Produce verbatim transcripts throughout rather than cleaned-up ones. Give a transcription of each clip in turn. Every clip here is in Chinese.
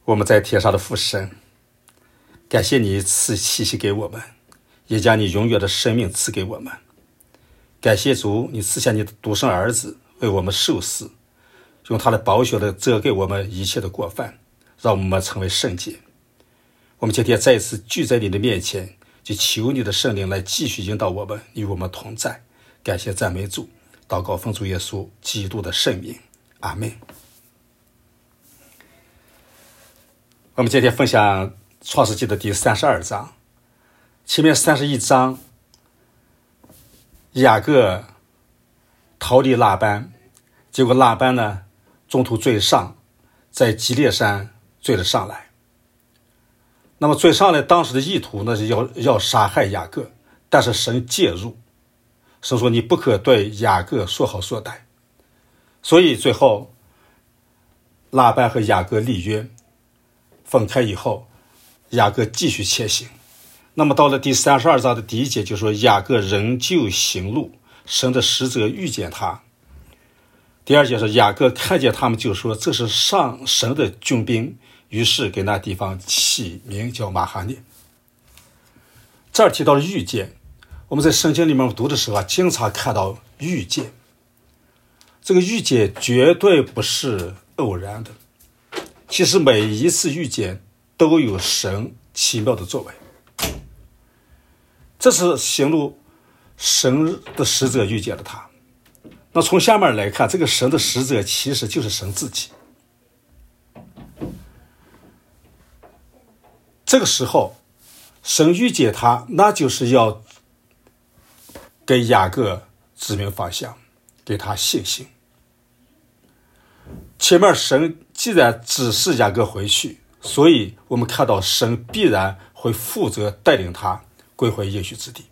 我们在天上的父神，感谢你赐气息给我们，也将你永远的生命赐给我们。感谢主，你赐下你的独生儿子为我们受死，用他的宝血的遮盖我们一切的过犯，让我们成为圣洁。我们今天再一次聚在你的面前，就求你的圣灵来继续引导我们，与我们同在。感谢赞美主，祷告奉主耶稣基督的圣名，阿们。我们今天分享创世纪的第三十二章，前面三十一章，雅各逃离拉班，结果拉班呢中途追上，在基列山追了上来。那么追上来当时的意图呢是要要杀害雅各，但是神介入，神说你不可对雅各说好说歹，所以最后拉班和雅各立约，分开以后，雅各继续前行。那么到了第三十二章的第一节就说雅各仍旧行路，神的使者遇见他。第二节说雅各看见他们就说这是上神的军兵，于是给那地方起名叫马哈念。这儿提到了遇见，我们在圣经里面读的时候啊，经常看到遇见。这个遇见绝对不是偶然的，其实每一次遇见都有神奇妙的作为。这是行路神的使者遇见了他。那从下面来看，这个神的使者其实就是神自己。这个时候神遇见他，那就是要给雅各指明方向，给他信心。前面神既然指示雅各回去，所以我们看到神必然会负责带领他归回应许之地。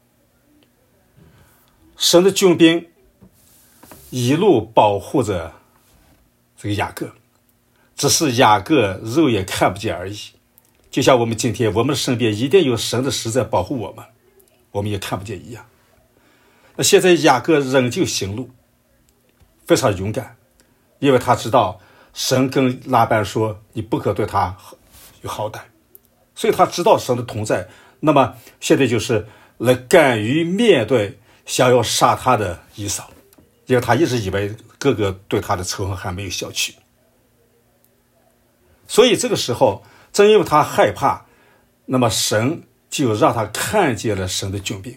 神的军兵一路保护着这个雅各，只是雅各肉眼看不见而已。就像我们今天我们的身边一定有神的使者保护我们，我们也看不见一样。那现在雅各仍旧行路，非常勇敢，因为他知道神跟拉班说你不可对他有好歹，所以他知道神的同在。那么现在就是来敢于面对想要杀他的以扫，因为他一直以为哥哥对他的仇恨还没有消去。所以这个时候正因为他害怕，那么神就让他看见了神的军兵，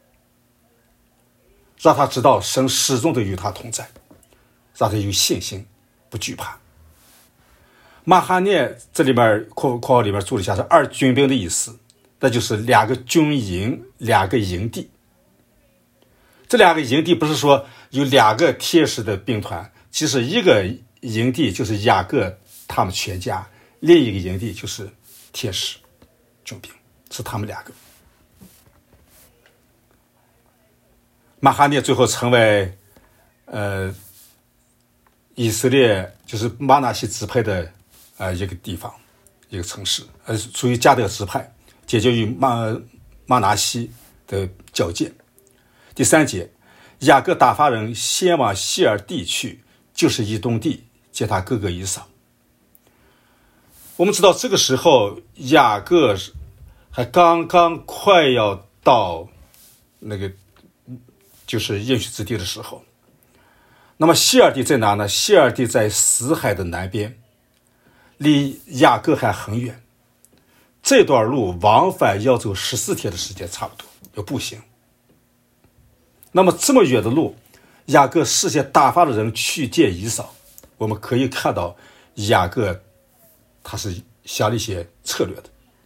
让他知道神始终都与他同在，让他有信心，不惧怕。马哈念这里面括括号里面注了一下是二军兵的意思，那就是两个军营，两个营地。这两个营地不是说有两个天使的兵团，其实一个营地就是雅各他们全家，另一个营地就是天使军兵，是他们两个。马哈念最后成为呃以色列就是马拿西支派的呃一个地方，一个城市，呃属于迦得支派，解决于马马拿西的交界。第三节，雅各打发人先往西尔地去，就是以东地，接他哥哥以扫。我们知道这个时候雅各还刚刚快要到那个就是应许之地的时候。那么西尔地在哪呢？西尔地在死海的南边，离雅各还很远，这段路往返要走十四天的时间，差不多要步行。那么这么远的路，雅各事先打发的人去见以扫，我们可以看到雅各他是想了一些策略的，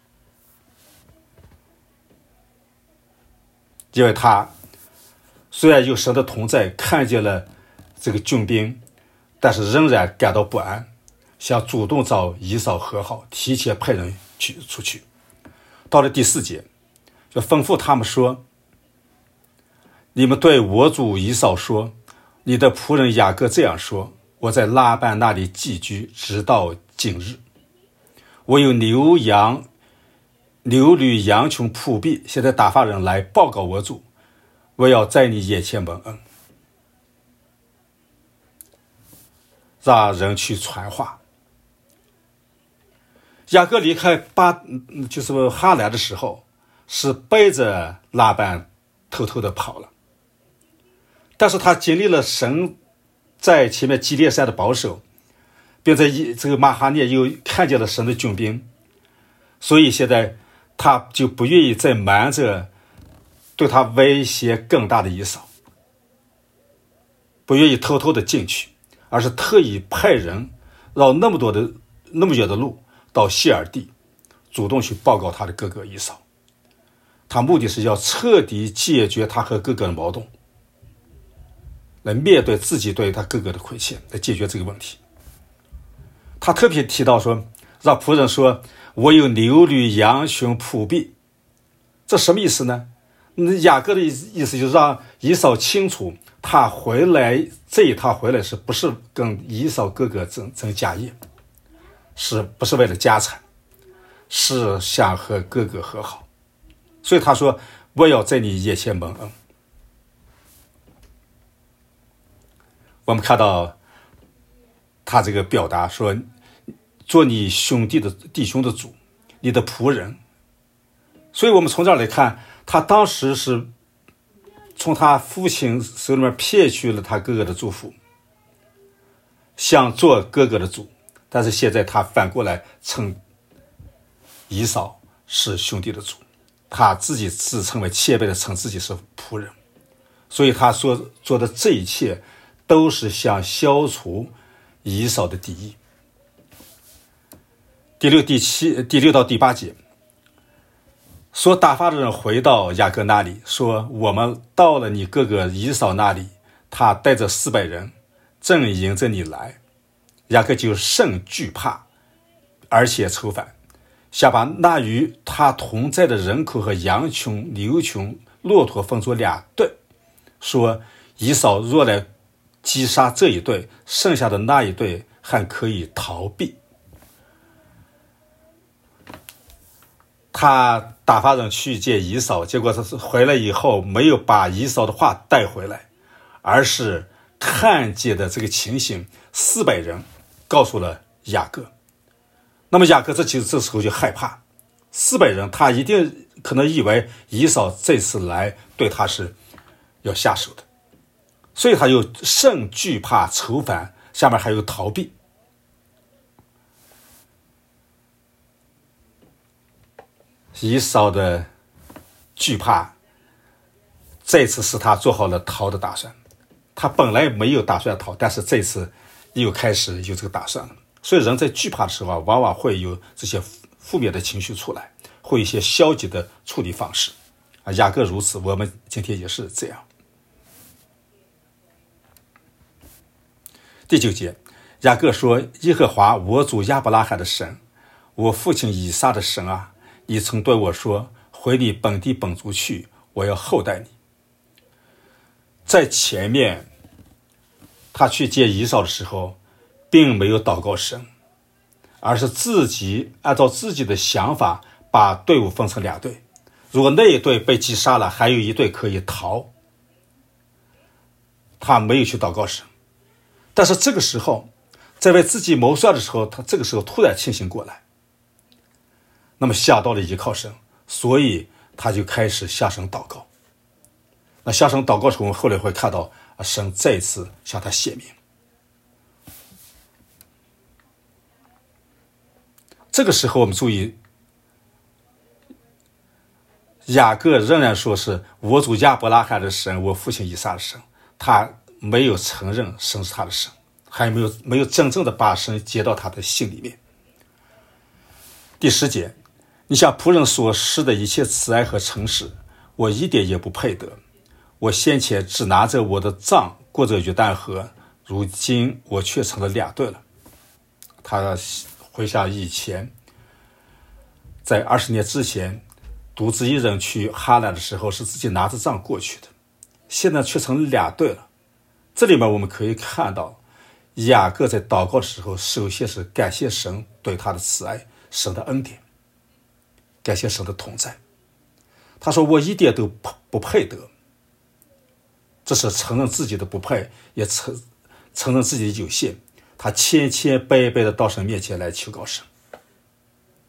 因为他虽然有神的同在，看见了这个军兵，但是仍然感到不安，想主动找以扫和好，提前派人去出去。到了第四节，就吩咐他们说，你们对我主以扫说，你的仆人雅各这样说，我在拉班那里寄居，直到今日。我有牛羊牛驴羊群仆婢，现在打发人来报告我主，我要在你眼前蒙恩。让人去传话。 雅各离开巴就是哈兰的时候，是背着拉班偷偷的跑了，但是他经历了神在前面基列山的保守，并在这个马哈涅又看见了神的军兵，所以现在他就不愿意再瞒着对他威胁更大的以扫，不愿意偷偷的进去，而是特意派人绕那么多的那么远的路到谢尔地，主动去报告他的哥哥以扫。他目的是要彻底解决他和哥哥的矛盾，来面对自己对他哥哥的亏欠，来解决这个问题。他特别提到说，让仆人说，我有牛驴羊群仆婢，这什么意思呢？雅各的意思就是让以扫清楚，他回来这一趟回来是不是跟以扫哥哥争争家业，是不是为了家产，是想和哥哥和好。所以他说，我要在你眼前蒙恩。我们看到他这个表达说，做你兄弟的弟兄的主，你的仆人。所以我们从这儿来看，他当时是从他父亲手里面骗取了他哥哥的祝福，想做哥哥的主，但是现在他反过来称以扫是兄弟的主，他自己自称为谦卑的称自己是仆人。所以他所做的这一切都是想消除以扫的敌意。第六、第七、第六到第八节，说打发的人回到雅各那里，说我们到了你哥哥以扫那里，他带着四百人正迎着你来。雅各就甚惧怕，而且愁烦，想把那与他同在的人口和羊群、牛群、骆驼分作两队，说以扫若来击杀这一队，剩下的那一队还可以逃避。他打发人去见以扫，结果他回来以后没有把以扫的话带回来，而是看见的这个情形，四百人告诉了雅各。那么雅各这其实这时候就害怕，四百人他一定可能以为以扫这次来对他是要下手的，所以他又甚惧怕愁烦，下面还有逃避。以扫的惧怕这次使他做好了逃的打算，他本来没有打算逃，但是这次又开始有这个打算了。所以人在惧怕的时候啊，往往会有这些负面的情绪出来，会有一些消极的处理方式啊。雅各如此，我们今天也是这样。第九节，雅各说，耶和华我主亚伯拉罕的神，我父亲以撒的神啊，你曾对我说，回你本地本族去，我要厚待你。在前面他去见以扫的时候，并没有祷告神，而是自己按照自己的想法把队伍分成两队，如果那一队被击杀了，还有一队可以逃。他没有去祷告神，但是这个时候在为自己谋算的时候，他这个时候突然清醒过来，那么想到了依靠神，所以他就开始向神祷告。那向神祷告的时候，我们后来会看到神再次向他显明。这个时候我们注意，雅各仍然说是我主亚伯拉罕的神，我父亲以撒的神，他没有承认神是他的神，还没有没有真正的把神接到他的心里面。第十节，你向仆人所施的一切慈爱和诚实，我一点也不配得。我先前只拿着我的杖过着约旦河，如今我却成了两队了。他回想以前，在二十年之前，独自一人去哈兰的时候，是自己拿着杖过去的，现在却成了两队了。这里面我们可以看到，雅各在祷告的时候，首先是感谢神对他的慈爱，神的恩典，感谢神的同在。他说我一点都不配得，这是承认自己的不配，也承承认自己的有限。他谦谦卑卑的到神面前来求告神。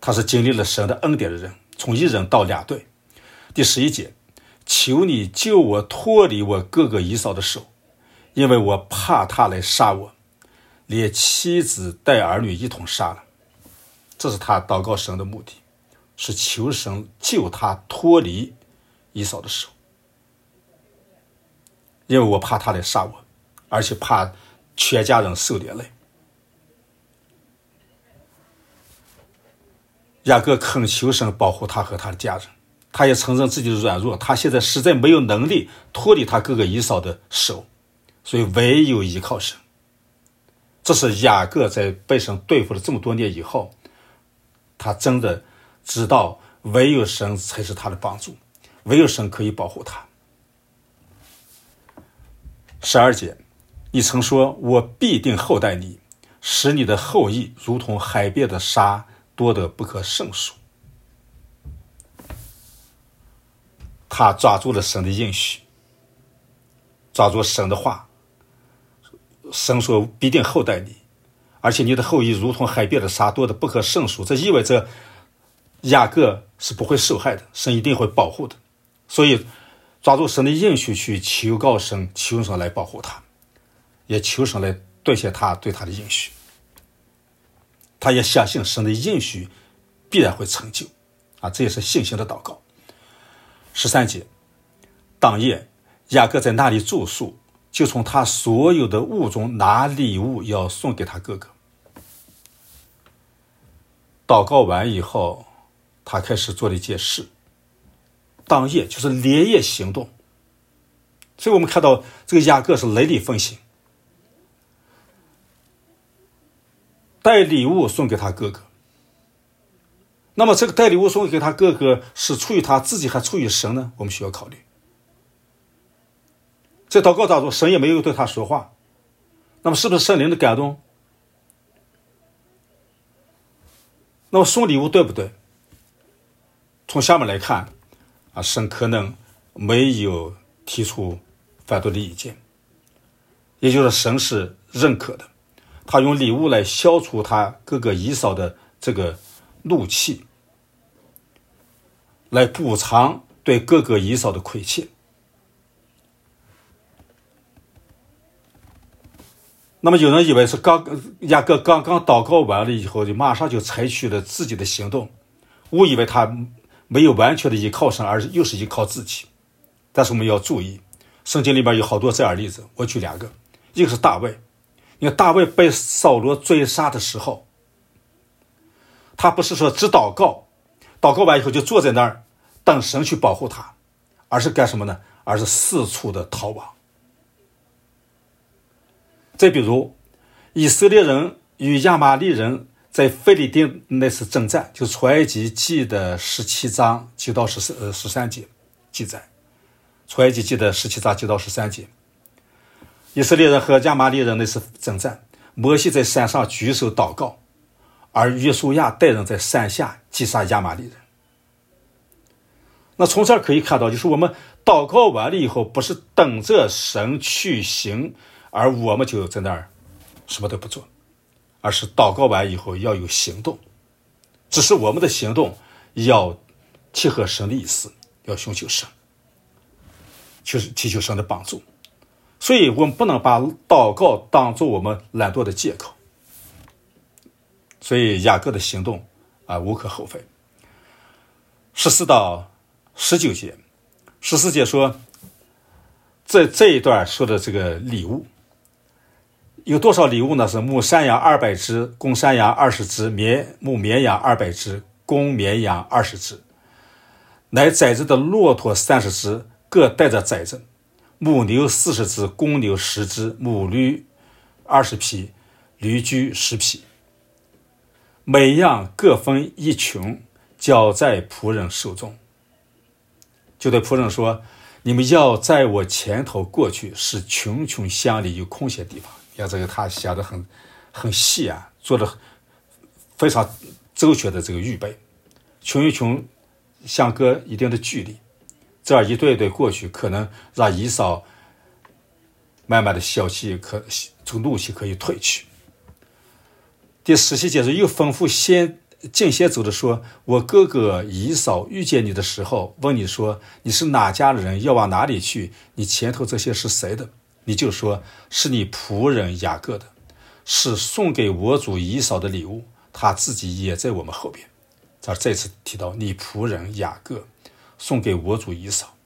他是经历了神的恩典的人，从一人到两对。第十一节，求你救我脱离我哥哥以扫的手，因为我怕他来杀我，连妻子带儿女一同杀了。这是他祷告神的目的，是求神救他脱离以扫的手，因为我怕他来杀我，而且怕全家人受连累。雅各恳求神保护他和他的家人，他也承认自己的软弱，他现在实在没有能力脱离他哥哥以扫的手，所以唯有依靠神。这是雅各在被神对付了这么多年以后，他真的知道唯有神才是他的帮助，唯有神可以保护他。十二节，你曾说我必定厚待你，使你的后裔如同海边的沙，多得不可胜数。他抓住了神的应许，抓住神的话，神说必定厚待你，而且你的后裔如同海边的沙，多得不可胜数。这意味着雅各是不会受害的，神一定会保护的。所以抓住神的应许去求告神，求神来保护他，也求神来兑现他对他的应许。他也相信神的应许必然会成就啊，这也是信心的祷告。十三节，当夜雅各在那里住宿，就从他所有的物中拿礼物要送给他哥哥。祷告完以后，他开始做了一件事，当夜就是连夜行动。所以我们看到这个雅各是雷厉风行，带礼物送给他哥哥。那么这个带礼物送给他哥哥是出于他自己还出于神呢？我们需要考虑。在祷告当中，神也没有对他说话，那么是不是圣灵的感动？那么送礼物对不对？从下面来看啊，神可能没有提出反对的意见，也就是神是认可的，他用礼物来消除他哥哥以扫的这个怒气，来补偿对哥哥以扫的亏欠。那么有人以为是刚雅各刚刚祷告完了以后，就马上就采取了自己的行动，误以为他没有完全的依靠神，而又是依靠自己。但是我们要注意，圣经里面有好多这样的例子，我举两个。一个是大卫，你看大卫被扫罗追杀的时候，他不是说只祷告，祷告完以后就坐在那儿等神去保护他，而是干什么呢？而是四处的逃亡。再比如以色列人与亚玛力人在腓利丁那次征战，就出埃及记的十七章九到十呃十三节记载，出埃及记的十七章九到十三节，以色列人和亚玛力人那次征战，摩西在山上举手祷告，而约书亚带人在山下击杀亚玛力人。那从这儿可以看到，就是我们祷告完了以后，不是等着神去行，而我们就在那儿什么都不做，而是祷告完以后要有行动，只是我们的行动要契合神的意思，要寻求神，就是祈求神的帮助。所以我们不能把祷告当作我们懒惰的借口。所以雅各的行动啊无可厚非。十四到十九节，十四节说，这这一段说的这个礼物有多少礼物呢？是母山羊二百只，公山羊二十只，绵母绵羊二百只，公绵羊二十只，乃宰着的骆驼三十只，各带着宰着，母牛四十只，公牛十只，母驴二十匹，驴驹十匹，每样各分一群，交在仆人手中。就对仆人说，你们要在我前头过去，使群群相离有空闲地方。要这个他想得很很细啊，做的非常周全的这个预备，群一群相隔一定的距离，这样一对一对过去，可能让以扫慢慢的消气，可这个怒气可以退去。第十七节是又吩咐先近些走的说，我哥哥以扫遇见你的时候，问你说你是哪家的人，要往哪里去？你前头这些是谁的？你就说是你仆人雅各的，是送给我主以扫的礼物，他自己也在我们后边。这再次提到你仆人雅各送给我主以扫。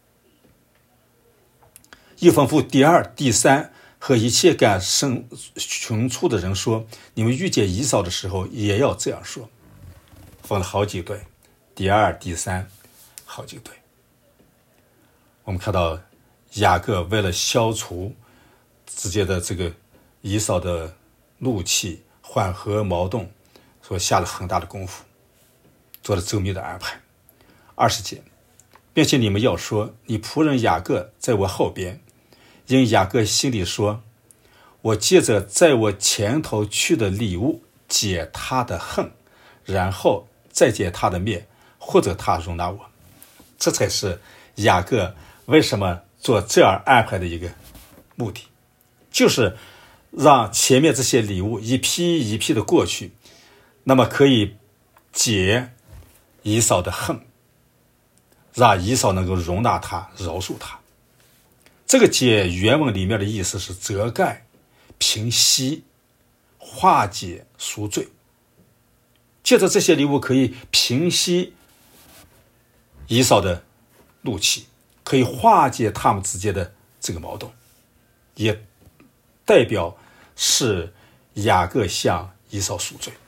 又吩咐第二、第三和一切敢生穷处的人说，你们遇见以扫的时候也要这样说。分了好几对，第二、第三好几对。我们看到雅各为了消除直接的这个以扫的怒气，缓和矛盾，所以下了很大的功夫，做了周密的安排。二十节，并且你们要说，你仆人雅各在我后边，因雅各心里说，我借着在我前头去的礼物解他的恨，然后再解他的面，或者他容纳我。这才是雅各为什么做这样安排的一个目的，就是让前面这些礼物一批一批的过去，那么可以解以扫的恨，让以扫能够容纳他，饶恕他。这个解原文里面的意思是遮盖、平息、化解、赎罪。借着这些礼物可以平息以扫的怒气，可以化解他们之间的这个矛盾，也代表是雅各向以扫赎罪。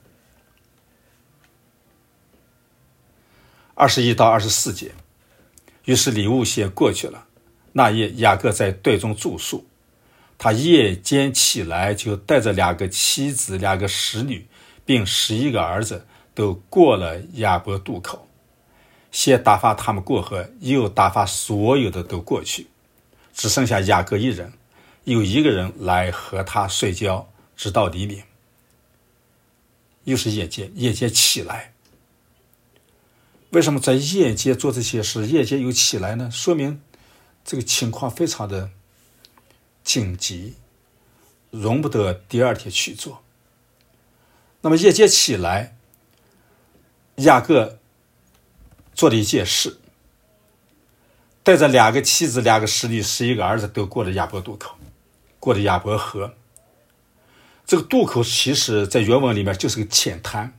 二十一到二十四节，于是礼物先过去了。那夜雅各在队中住宿，他夜间起来，就带着两个妻子、两个使女，并十一个儿子，都过了雅博渡口。先打发他们过河，又打发所有的都过去，只剩下雅各一人，有一个人来和他睡觉，直到黎明。又是夜间，夜间起来。为什么在夜间做这些事，夜间又起来呢？说明这个情况非常的紧急，容不得第二天去做。那么夜间起来，雅各做了一件事，带着两个妻子、两个使女、十一个儿子，都过了雅博渡口，过了雅博河。这个渡口其实在原文里面就是个浅滩。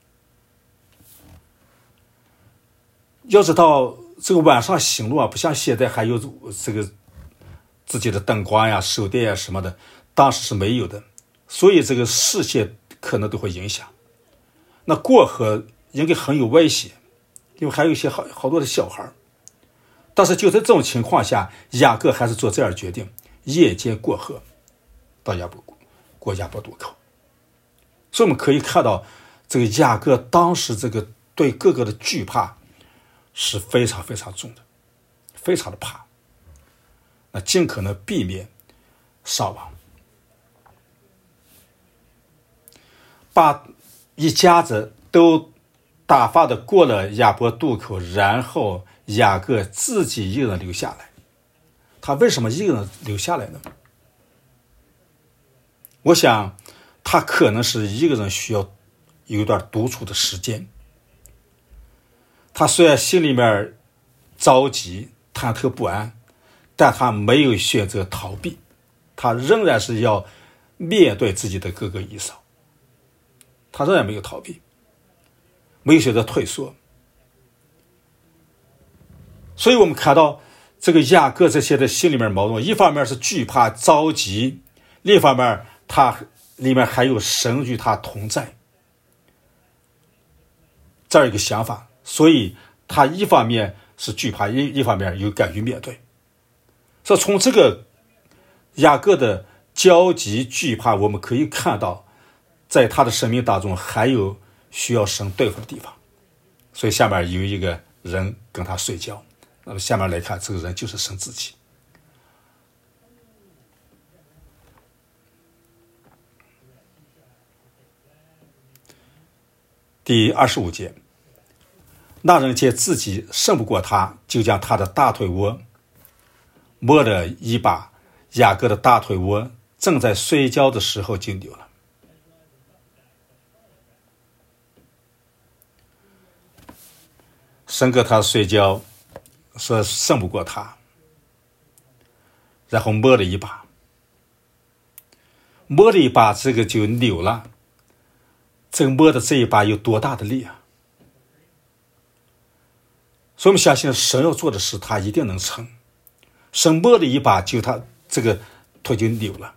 要知道这个晚上行路啊，不像现在还有这个自己的灯光呀、手电呀什么的，当时是没有的，所以这个视线可能都会影响。那过河应该很有危险，因为还有一些好好多的小孩。但是就在这种情况下，雅各还是做这样决定，夜间过河到雅博过雅博渡口。所以我们可以看到，这个雅各当时这个对各个的惧怕是非常非常重的，非常的怕，那尽可能避免伤亡，把一家子都打发的过了雅博渡口，然后雅各自己一个人留下来。他为什么一个人留下来呢？我想他可能是一个人需要有一段独处的时间。他虽然心里面着急、忐忑不安，但他没有选择逃避，他仍然是要面对自己的哥哥以扫，他仍然没有逃避，没有选择退缩。所以我们看到这个雅各这些的心里面矛盾，一方面是惧怕、着急，另一方面他里面还有神与他同在这样一个想法。所以他一方面是惧怕，一一方面又敢于面对。所以从这个雅各的焦急惧怕，我们可以看到在他的生命当中还有需要神对付的地方。所以下面有一个人跟他睡觉，那么下面来看，这个人就是神自己。第二十五节，那人见自己胜不过他，就将他的大腿窝摸了一把，雅各的大腿窝正在睡觉的时候就扭了。 神跟他睡觉，说胜不过他，然后摸了一把，摸了一把，这个就扭了。这个摸的这一把有多大的力啊！所以我们相信神要做的事，他一定能成。神摸了一把，就他这个腿就扭了。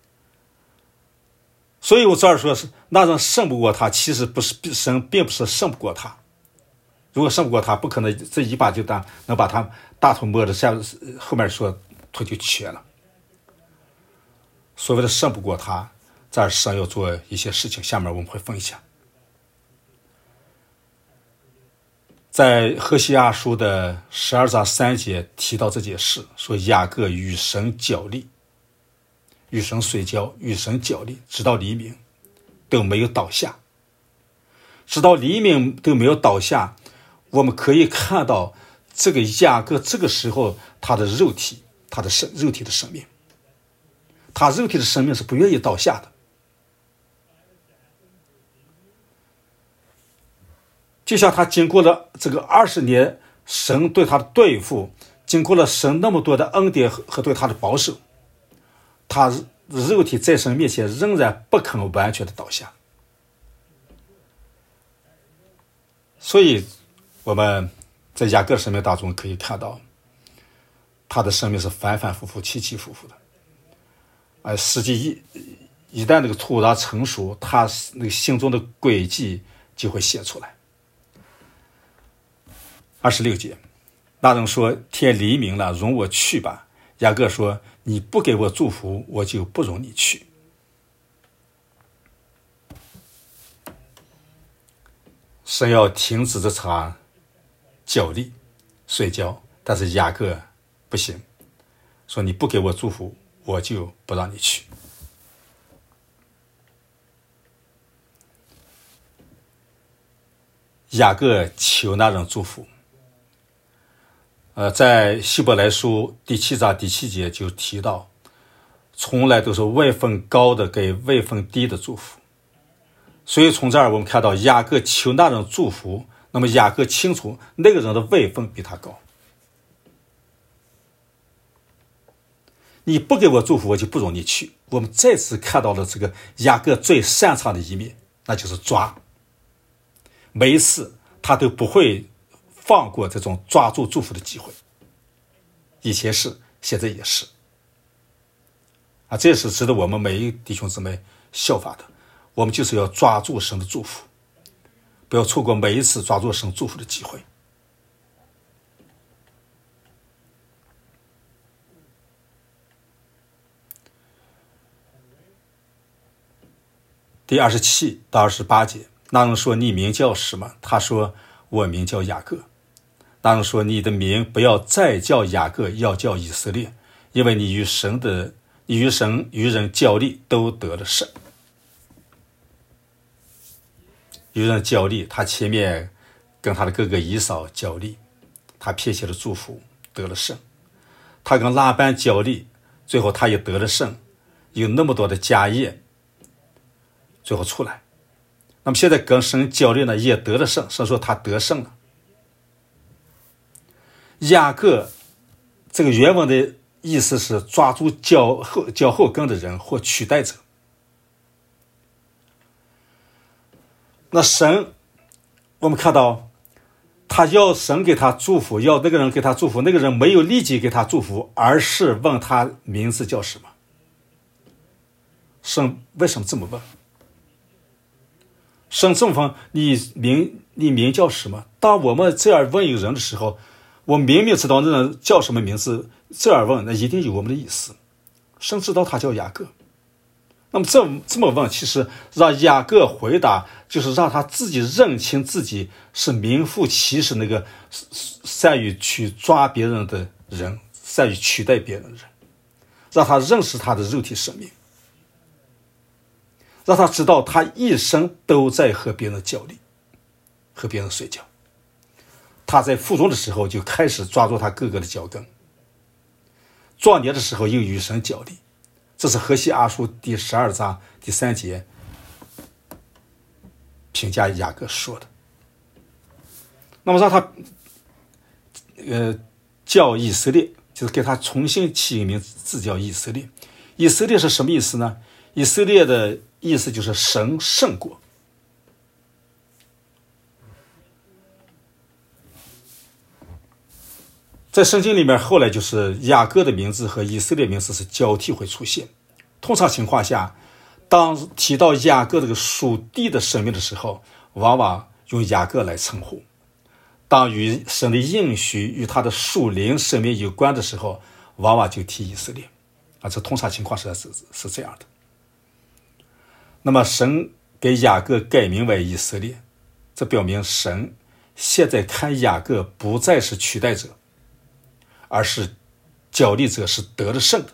所以我这儿说是那人胜不过他，其实不是神，并不是胜不过他。如果胜不过他，不可能这一把就当能把他大腿摸着，下后面说腿就瘸了。所谓的胜不过他，这儿神要做一些事情，下面我们会分享。在何西阿书的十二章三节提到这件事，说雅各与神较力，与神睡觉，与神较力，直到黎明都没有倒下，直到黎明都没有倒下。我们可以看到这个雅各这个时候他的肉体，他的生肉体的生命，他肉体的生命是不愿意倒下的。就像他经过了这个二十年神对他的对付，经过了神那么多的恩典和对他的保守，他肉体在神面前仍然不肯完全的倒下。所以我们在雅各生命当中可以看到，他的生命是反反复复起起伏伏的。而实际一一旦那个土壤成熟，他那个心中的轨迹就会显出来。二十六节，那人说：“天黎明了，容我去吧。”雅各说：“你不给我祝福，我就不容你去。”神要停止这场角力睡觉，但是雅各不行，说：“你不给我祝福，我就不让你去。”雅各求那人祝福。呃，在希伯来书第七章第七节就提到，从来都是位分高的给位分低的祝福。所以从这儿我们看到雅各求那人祝福，那么雅各清楚那个人的位分比他高。你不给我祝福，我就不容你去。我们再次看到了这个雅各最擅长的一面，那就是抓。每一次他都不会放过这种抓住祝福的机会，以前是，现在也是啊，这是值得我们每一弟兄姊妹效法的。我们就是要抓住神的祝福，不要错过每一次抓住神祝福的机会。第二十七到二十八节，那人说：“你名叫什么？”他说：“我名叫雅各。”那人说：“你的名不要再叫雅各，要叫以色列，因为你与神的你与神与人较力，都得了胜。”与人较力，他前面跟他的哥哥以扫较力，他撇下了祝福，得了胜。他跟拉班较力，最后他也得了胜，有那么多的家业，最后出来。那么现在跟神较力呢，也得了胜，神说他得胜了。雅各这个原文的意思是抓住脚后脚后跟的人或取代者。那神，我们看到他要神给他祝福，要那个人给他祝福，那个人没有立即给他祝福，而是问他名字叫什么。神为什么这么问？神这么问，你名你名叫什么？当我们这样问一个人的时候，我明明知道那人叫什么名字，这样问那一定有我们的意思。神知道他叫雅各，那么这这么问，其实让雅各回答，就是让他自己认清自己是名副其实那个善于去抓别人的人，善于取代别人的人，让他认识他的肉体生命，让他知道他一生都在和别人较力，和别人睡觉。他在腹中的时候就开始抓住他哥哥的脚跟，壮年的时候又与神较力。这是何西阿书第十二章第三节评价雅各说的。那么让他呃叫以色列，就是给他重新起一个名字叫以色列。以色列是什么意思呢？以色列的意思就是神胜过。在圣经里面，后来就是雅各的名字和以色列名字是交替会出现。通常情况下，当提到雅各这个属地的生命的时候，往往用雅各来称呼；当与神的应许与他的属灵生命有关的时候，往往就提以色列。啊，这通常情况是是是这样的。那么，神给雅各改名为以色列，这表明神现在看雅各不再是取代者，而是角力者，是得了胜的。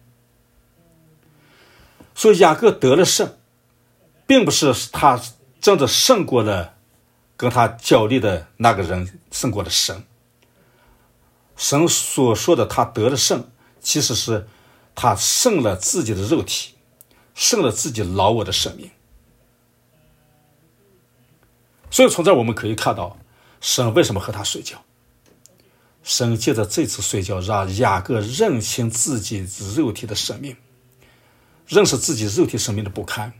所以雅各得了胜，并不是他真的胜过了跟他角力的那个人，胜过了神。神所说的他得了胜，其实是他胜了自己的肉体，胜了自己老我的生命。所以从这儿我们可以看到，神为什么和他睡觉。神借着这次睡觉，让雅各认清自己肉体的生命，认识自己肉体生命的不堪。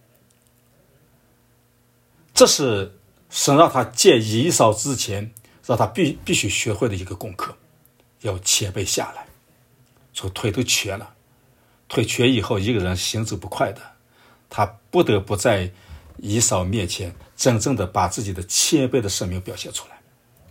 这是神让他见以扫之前，让他必必须学会的一个功课，要谦卑下来。说腿都瘸了，腿瘸以后，一个人行走不快的，他不得不在以扫面前真正的把自己的谦卑的生命表现出来。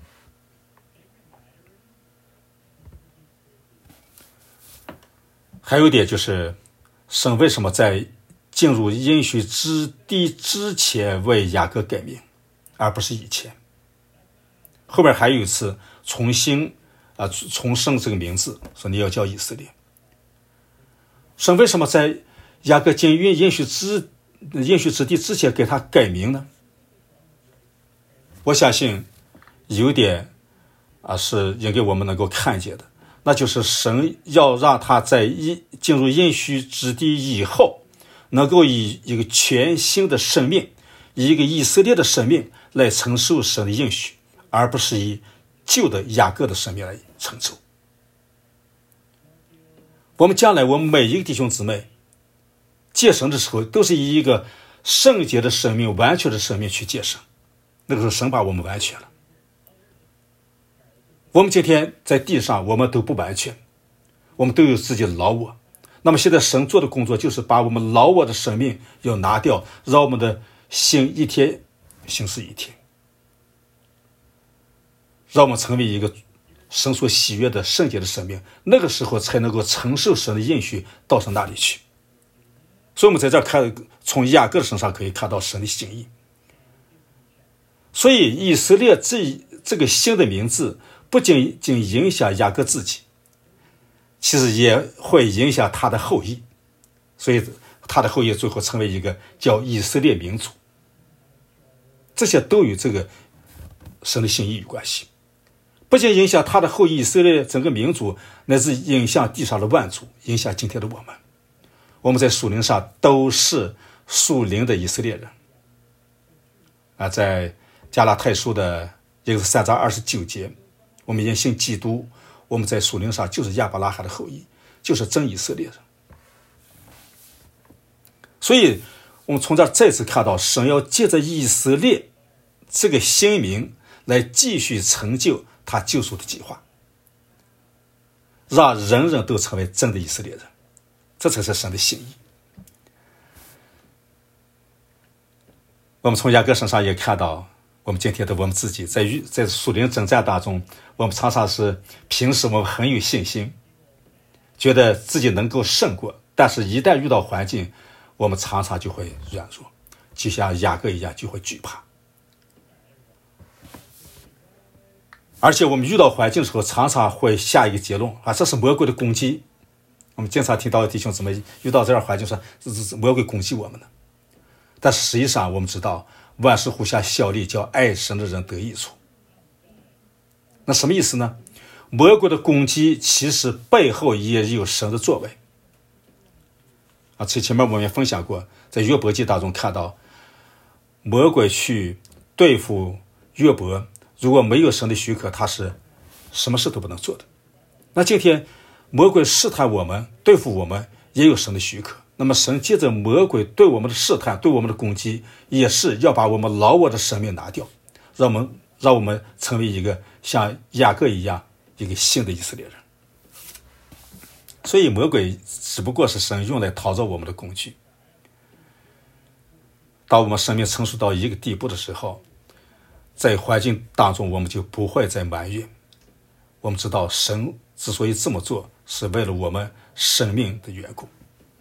还有一点就是，神为什么在进入应许之地之前为雅各改名，而不是以前？后边还有一次重新啊重生这个名字，说你要叫以色列。神为什么在雅各进入应许之应许之地之前给他改名呢？我相信有点啊是应该我们能够看见的。那就是神要让他在进入应许之地以后，能够以一个全新的生命，以一个以色列的生命来承受神的应许，而不是以旧的雅各的生命来承受。我们将来我们每一个弟兄姊妹接神的时候，都是以一个圣洁的生命、完全的生命去接神，那个时候神把我们完全了。我们今天在地上，我们都不完全，我们都有自己的老我。那么现在神做的工作就是把我们老我的生命要拿掉，让我们的心一天行事一天，让我们成为一个神所喜悦的圣洁的生命，那个时候才能够承受神的应许到神那里去。所以我们在这看，从雅各的身上可以看到神的心意。所以以色列这这个新的名字不仅仅影响雅各自己，其实也会影响他的后裔，所以他的后裔最后成为一个叫以色列民族。这些都与这个神的心意有关系，不仅影响他的后裔以色列整个民族，乃至影响地上的万族，影响今天的我们。我们在属灵上都是属灵的以色列人啊，在加拉太书的一个三章二十九节，我们因信基督，我们在属灵上就是亚伯拉罕的后裔，就是真以色列人。所以我们从这再次看到，神要借着以色列这个新名来继续成就他救赎的计划，让人人都成为真的以色列人，这才是神的心意。我们从雅各身上也看到，我们今天的我们自己在在属灵征战当中，我们常常是平时我们很有信心，觉得自己能够胜过，但是一旦遇到环境，我们常常就会软弱，就像雅各一样，就会惧怕。而且我们遇到环境的时候，常常会下一个结论啊，这是魔鬼的攻击。我们经常听到的弟兄姊妹遇到这样环境说，这是魔鬼攻击我们的。但实际上我们知道，万事互相效力，叫爱神的人得益处。那什么意思呢？魔鬼的攻击其实背后也有神的作为啊。这前面我们也分享过，在约伯记当中看到，魔鬼去对付约伯，如果没有神的许可，他是什么事都不能做的。那今天魔鬼试探我们，对付我们，也有神的许可。那么神借着魔鬼对我们的试探，对我们的攻击，也是要把我们老我的生命拿掉，让我们让我们成为一个像雅各一样一个新的以色列人。所以魔鬼只不过是神用来陶造我们的工具。当我们生命成熟到一个地步的时候，在环境当中我们就不会再埋怨，我们知道神之所以这么做，是为了我们生命的缘故。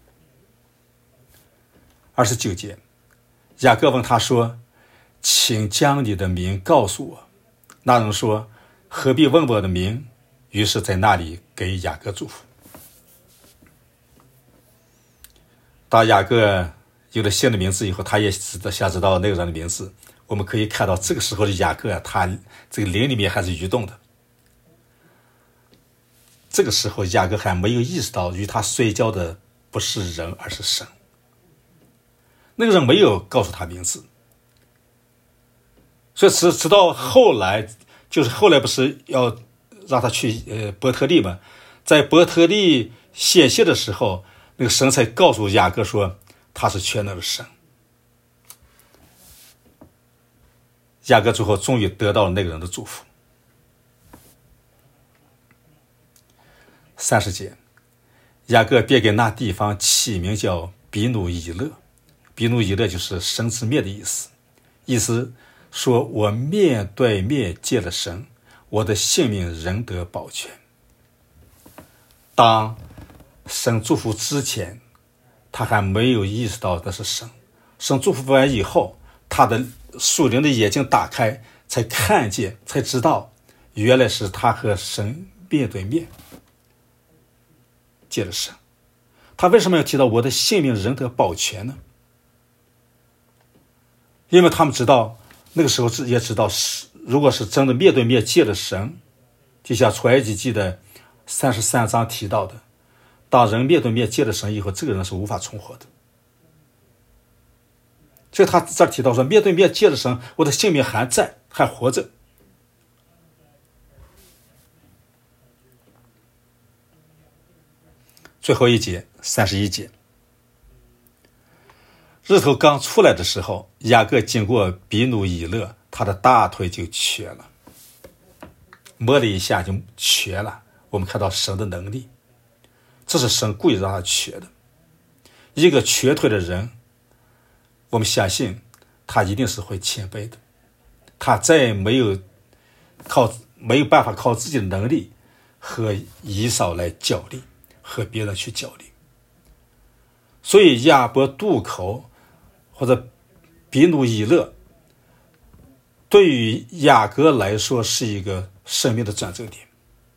二十九节，雅各问他说：请将你的名告诉我。那人说：何必问我的名？于是在那里给雅各祝福。当雅各有了新的名字以后，他也知道想知道那个人的名字。我们可以看到这个时候的雅各，他这个灵里面还是愚动的。这个时候雅各还没有意识到与他摔跤的不是人，而是神。那个人没有告诉他名字，所以直直到后来，就是后来不是要让他去呃伯特利吗？在伯特利显现的时候，那个神才告诉雅各说他是全能的神。雅各最后终于得到了那个人的祝福。三十节，雅各便给那地方起名叫比努以勒。比努以勒就是神之面的意思，意思说我面对面见了神，我的性命仍得保全。当神祝福之前，他还没有意识到那是神。神祝福完以后，他的属灵的眼睛打开，才看见，才知道原来是他和神面对面见了神。他为什么要提到我的性命仍得保全呢？因为他们知道，那个时候也知道，如果是真的面对面见了神，就像出埃及记的三十三章提到的，当人面对面见了神以后，这个人是无法存活的。所以他这儿提到说，面对面见了神，我的性命还在，还活着。最后一节，三十一节，日头刚出来的时候，雅各经过比努以勒，他的大腿就瘸了，摸了一下就瘸了。我们看到神的能力，这是神故意让他瘸的。一个瘸腿的人，我们相信他一定是会谦卑的，他再没有靠没有办法靠自己的能力和以扫来较力，和别人去较力。所以亚伯渡口或者比努以勒对于雅各来说是一个生命的转折点。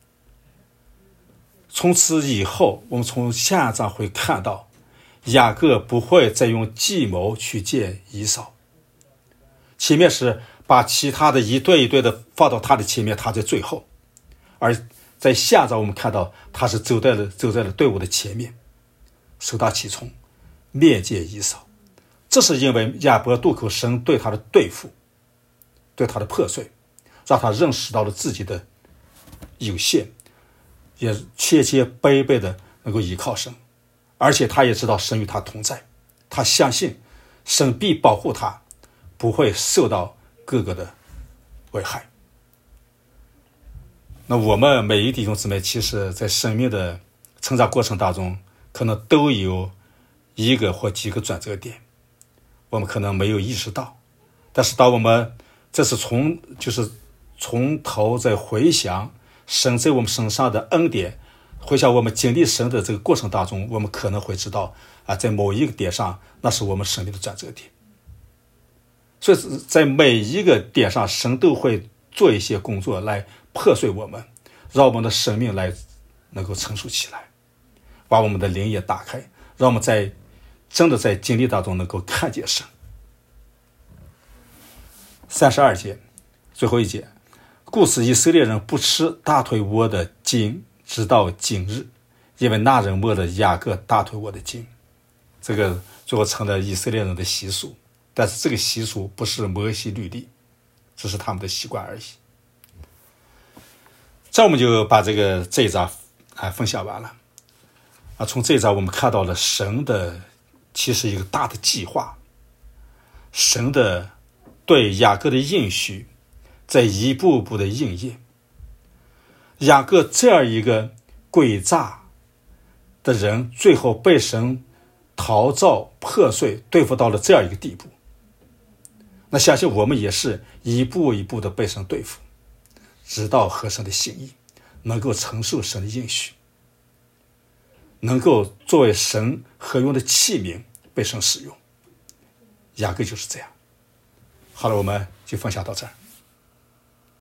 从此以后，我们从下章会看到雅各不会再用计谋去见以扫，前面是把其他的一对一对的放到他的前面，他在最后。而在下章我们看到他是走在了走在了队伍的前面，首当其冲面见以扫。这是因为亚伯渡口神对他的对付，对他的破碎，让他认识到了自己的有限，也切切卑卑的能够依靠神，而且他也知道神与他同在，他相信神必保护他，不会受到各个的危害。那我们每一弟兄姊妹，其实在生命的成长过程当中，可能都有一个或几个转折点，我们可能没有意识到。但是当我们这是从就是从头再回想神在我们身上的恩典，回想我们经历神的这个过程当中，我们可能会知道啊，在某一个点上，那是我们生命的转折点。所以在每一个点上，神都会做一些工作来破碎我们，让我们的生命来能够成熟起来，把我们的灵也打开，让我们在真的在经历当中能够看见神。三十二节，最后一节，故此以色列人不吃大腿窝的筋，直到今日，因为那人摸了雅各大腿窝的筋。这个最后成了以色列人的习俗，但是这个习俗不是摩西律例，只是他们的习惯而已。 这我们就把这个这一章啊分享完了啊。从这一章我们看到了神的其实一个大的计划，神的对雅各的应许在一步步的应验。雅各这样一个诡诈的人，最后被神陶造破碎对付到了这样一个地步。那相信我们也是一步一步的被神对付，直到合神的心意，能够承受神的应许，能够作为神合用的器皿被神使用。雅各就是这样。好了，我们就分享到这儿。